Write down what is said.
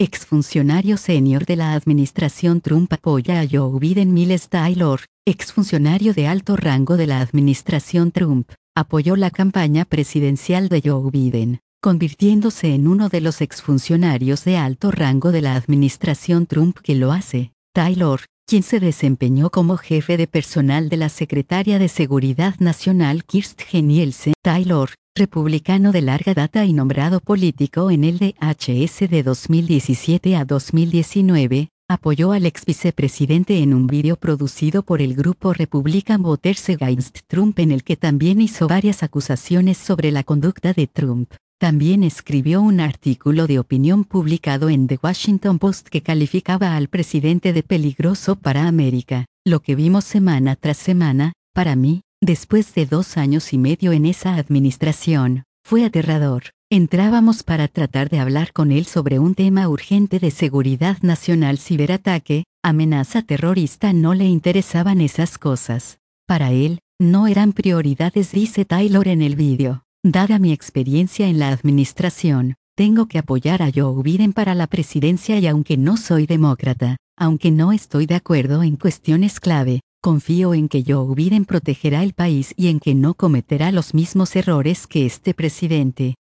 exfuncionario senior de la administración Trump apoya a Joe Biden. Miles Taylor, exfuncionario de alto rango de la administración Trump, apoyó la campaña presidencial de Joe Biden, convirtiéndose en uno de los exfuncionarios de alto rango de la administración Trump que lo hace. Taylor, quien se desempeñó como jefe de personal de la secretaria de Seguridad Nacional Kirstjen Nielsen. Taylor, republicano de larga data y nombrado político en el DHS de 2017 a 2019, apoyó al ex vicepresidente en un video producido por el grupo Republican Voters Against Trump en el que también hizo varias acusaciones sobre la conducta de Trump. También escribió un artículo de opinión publicado en The Washington Post que calificaba al presidente de peligroso para América. Lo que vimos semana tras semana, para mí, después de 2 años y medio en esa administración, fue aterrador. Entrábamos para tratar de hablar con él sobre un tema urgente de seguridad nacional: ciberataque, amenaza terrorista. No le interesaban esas cosas. Para él, no eran prioridades, dice Taylor en el vídeo. Dada mi experiencia en la administración, tengo que apoyar a Joe Biden para la presidencia y aunque no soy demócrata, aunque no estoy de acuerdo en cuestiones clave, confío en que Joe Biden protegerá el país y en que no cometerá los mismos errores que este presidente.